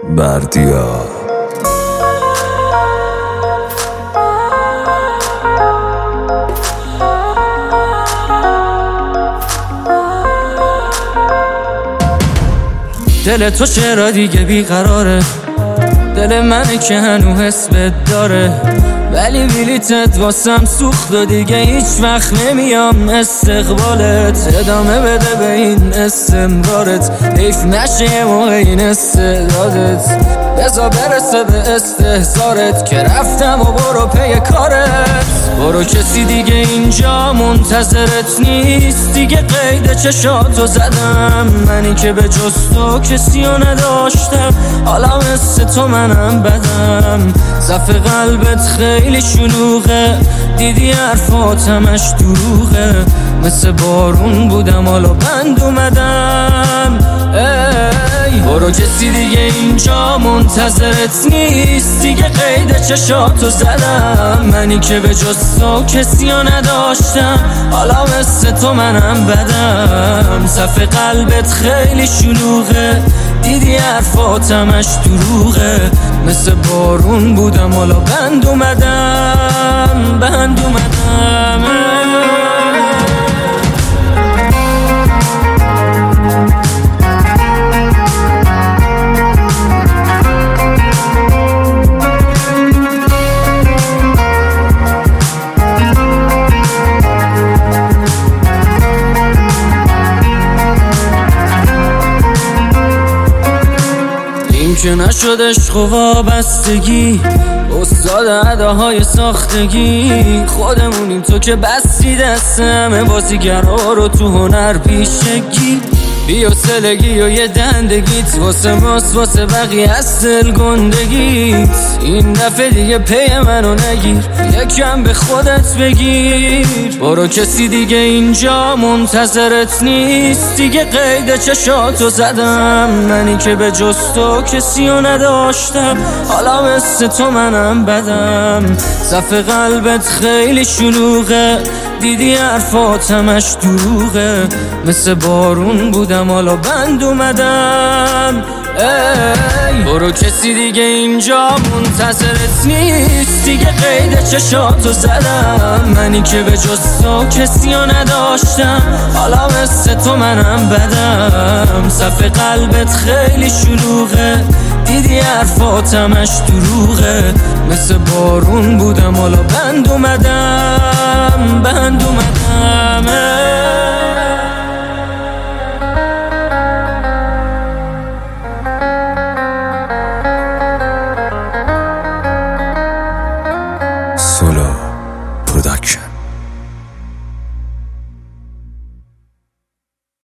بردیا دل تو چرا دیگه بیقراره، دل منه که هنو حس بد داره، ولی بلیتت واسم سوخت و دیگه هیچ وقت نمیام استقبالت. ادامه بده به این استمرارت، حیف نشه یه موقع این استعدادت. بذار برسه به استحضارت که رفتم و برو پی کارت. برو کسی دیگه اینجا منتظرت نیست، دیگه قید چشاتو زدم. منی که به جز تو کسی رو نداشتم، حالا مثل تو منم بدم. صف قلبت خیلی شلوغه، دیدی حرفاتمش دروغه. مثل بارون بودم حالا بند اومدم. برو کسی دیگه اینجا منتظرت نیست، دیگه قید چشاتو زدم. منی که به جز تو کسی رو نداشتم، حالا مثل تو منم بدم. صف قلبت خیلی شلوغه، دیدی حرفاتمش دروغه. مثل بارون بودم حالا بند اومدم. این که نشد عشق و وابستگی، استاد اداهای ساختگی. خودمونیم تو که بستی دست همه بازیگرها رو تو هنر پیشگی. بی حوصلگی و یه دندگیت واسه ماست، واسه بقیه از دل گندگیت. این دفعه دیگه پی منو نگیر، یکم به خودت بگیر. برو کسی دیگه اینجا منتظرت نیست، دیگه قید چشاتو زدم. منی که به جز تو کسی رو نداشتم، حالا مثل تو منم بدم. صف قلبت خیلی شلوغه، دیدی حرفاتمش دروغه. مثل بارون بودم حالا بند اومدم. برو کسی دیگه اینجا منتظرت نیست، دیگه قید چشاتو زدم. منی که به جز تو کسی رو نداشتم، حالا مثل تو منم بدم. صف قلبت خیلی شلوغه، دیدی حرفاتمش دروغه. مثل بارون بودم حالا بند اومدم.